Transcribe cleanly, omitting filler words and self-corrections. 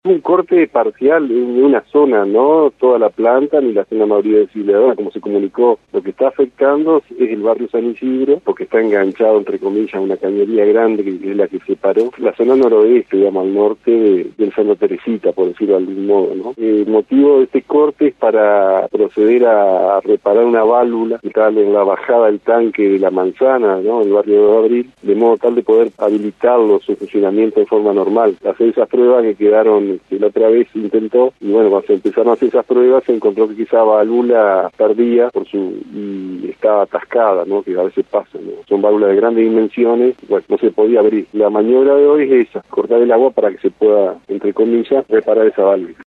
Un corte parcial en una zona, no toda la planta ni la zona mayoría desfibriladora, como se comunicó. Lo que está afectando es el barrio San Isidro, porque está enganchado, entre comillas, a una cañería grande que es la que separó la zona noroeste, digamos, al norte del Santa Teresita, por decirlo de algún modo, ¿no? El motivo de este corte es para proceder a reparar una válvula que está en la bajada del tanque de La Manzana, ¿no? En el barrio de Abril, de modo tal de poder habilitarlo su funcionamiento de forma normal. Hacer esas pruebas que quedaron, que la otra vez se intentó, y bueno, cuando se empezaron a hacer esas pruebas se encontró que esa válvula perdía y estaba atascada, ¿no? Que a veces pasa, ¿no? Son válvulas de grandes dimensiones, bueno, no se podía abrir. La maniobra de hoy es esa, cortar el agua para que se pueda, entre comillas, reparar esa válvula.